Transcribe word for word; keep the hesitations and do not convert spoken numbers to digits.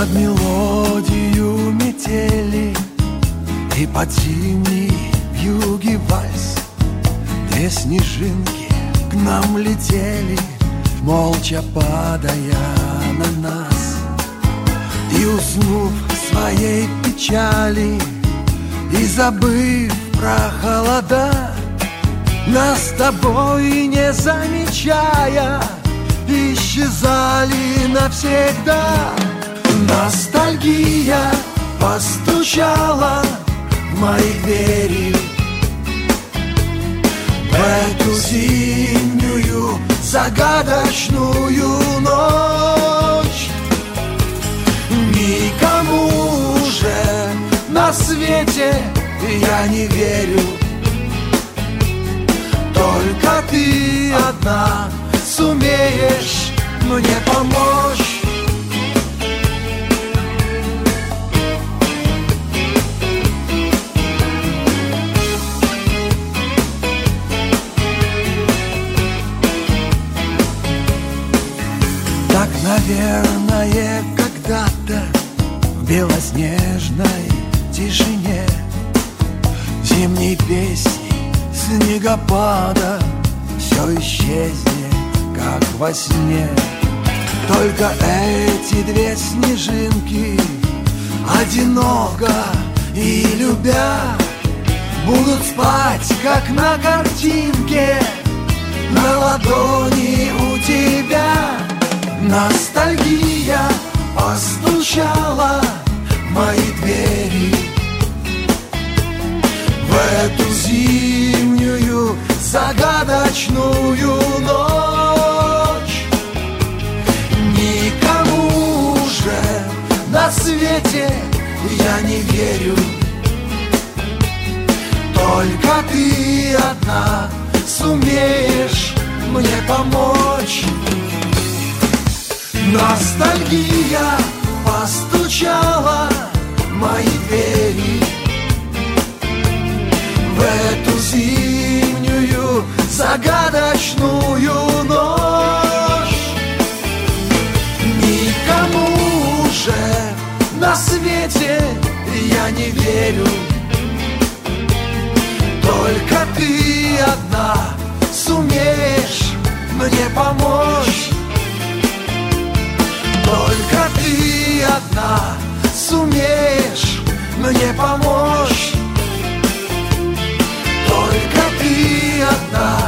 под мелодию метели и под зимний вьюги вальс. Две снежинки к нам летели, молча падая на нас. И уснув в своей печали и забыв про холода, нас с тобой не замечая исчезали навсегда. Ностальгия постучала в мои двери в эту зимнюю загадочную ночь. Никому уже на свете я не верю, только ты одна сумеешь мне помочь. Так, наверное, когда-то в белоснежной тишине зимней песни снегопада все исчезнет, как во сне. Только эти две снежинки, одиноко и любя, будут спать, как на картинке, на ладони у тебя. Ностальгия постучала в мои двери в эту зимнюю загадочную ночь. Никому уже на свете я не верю, только ты одна сумеешь мне помочь. Ностальгия постучала в мои двери в эту зимнюю загадочную ночь. Никому уже на свете я не верю, только ты одна сумеешь мне помочь. Только ты одна сумеешь мне помочь. Только ты одна